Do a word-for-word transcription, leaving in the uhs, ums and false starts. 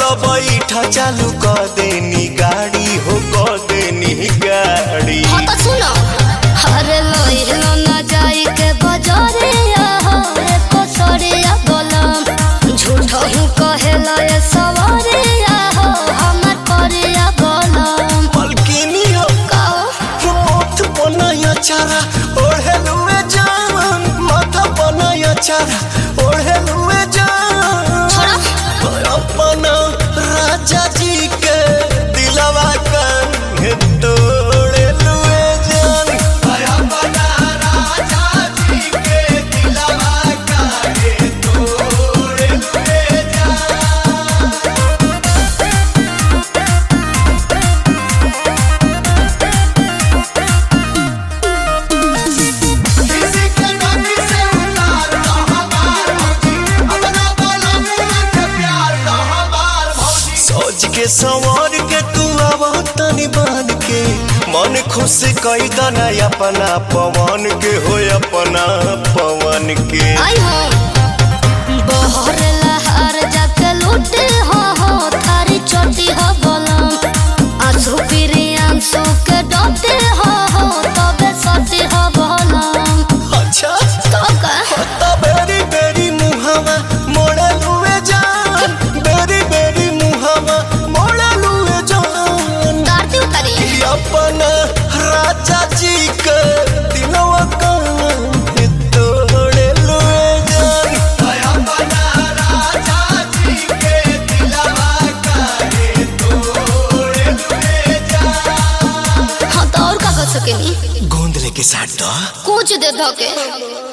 बैठा चालू कर देनी गाड़ी हो कर देनी गाड़ी। हाँ तो सुनो अरे लोइलो ना जाई के बजरिया एको सरिया गलम झूठो हूँ कहेला ये सवरिया हो हमर परिया गलम। पलकिनी हो काओ मोथ बनाया चारा ओढ़े लुए जान माथा बनाया चारा ओढ़े लुए जान। छोड़ा अपना राजा जी के दिलवा कान्हे तोड़े लुए जान। अपना राजा जी के दिलवा कान्हे तोड़े लुए जान। किसी के नदी से उतार दो हमार भौजी अपना बोला मुँह के प्यार दो हमार भौजी। सोच के संवर के तू आवा तनी बन के मन खुश कई दना अपना पवन के हो अपना पवन के। आई हो बहर लहर जाके लूटे हो हो थारी चोटी हो गलम आंसू फिरी आंसू के डोटे हो हो तबे सटी हो गलम। अच्छा तो का तो बेरी बेरी मुहावा मोड़े लुए जान बेरी बेरी मुहावा मोड़े लुए जान। तारती उतारी अपना राजा जी के दिलवा कान्हे तोड़े लुए जान। अपना राजा जी के दिलवा कान्हे तोड़े लुए जान। हाँ तो और का कर सकेनी गोंद लेके साथ दो कुछ दे धोके।